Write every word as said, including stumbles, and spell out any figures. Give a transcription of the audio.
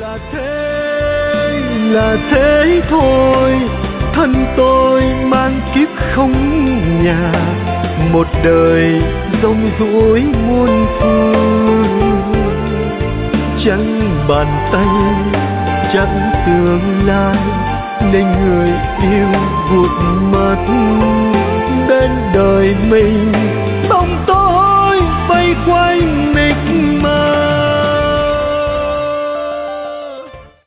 Là thế, là thế thôi, thân tôi mang kiếp không nhà, một đời rong ruổi muôn phương. Chẳng bàn tay, chẳng tương lai, nên người yêu vụt mất. Bên đời mình